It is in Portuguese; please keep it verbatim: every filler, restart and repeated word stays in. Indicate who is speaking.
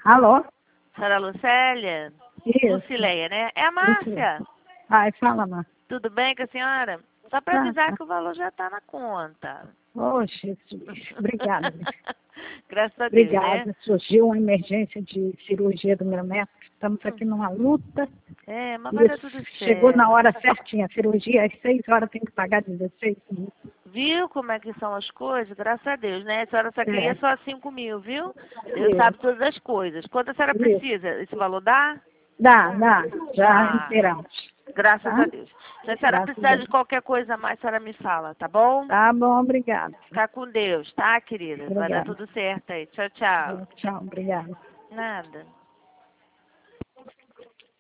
Speaker 1: Alô?
Speaker 2: Senhora Lucélia?
Speaker 1: Isso.
Speaker 2: Lucileia, né? É a Márcia.
Speaker 1: Ai, fala, Má.
Speaker 2: Tudo bem com a senhora? Só para
Speaker 1: Tá,
Speaker 2: avisar
Speaker 1: tá.
Speaker 2: que o valor já está na conta.
Speaker 1: Oxe, obrigada.
Speaker 2: Graças a Deus, né?
Speaker 1: Obrigada. Surgiu uma emergência de cirurgia do meu neto. Estamos aqui numa luta.
Speaker 2: É, mas vai dar
Speaker 1: Isso.
Speaker 2: tudo certo.
Speaker 1: Chegou na hora certinha. A cirurgia às seis horas tem que pagar dezesseis mil.
Speaker 2: Viu como é que são as coisas? Graças a Deus, né? A senhora só queria
Speaker 1: É.
Speaker 2: só cinco mil, viu? Deus
Speaker 1: Isso.
Speaker 2: sabe todas as coisas. Quanto a senhora
Speaker 1: Isso.
Speaker 2: precisa? Esse valor dá?
Speaker 1: Dá, dá. Já
Speaker 2: Ah.
Speaker 1: inteiramos.
Speaker 2: Graças
Speaker 1: Tá?
Speaker 2: a Deus. Se a senhora
Speaker 1: Graças a
Speaker 2: precisar
Speaker 1: Deus.
Speaker 2: de qualquer coisa a mais, a senhora me fala, tá bom?
Speaker 1: Tá bom, obrigada.
Speaker 2: Fica com Deus, tá, querida? Vai dar
Speaker 1: Obrigada.
Speaker 2: tudo certo aí. Tchau, tchau.
Speaker 1: Tchau, obrigada.
Speaker 2: Nada.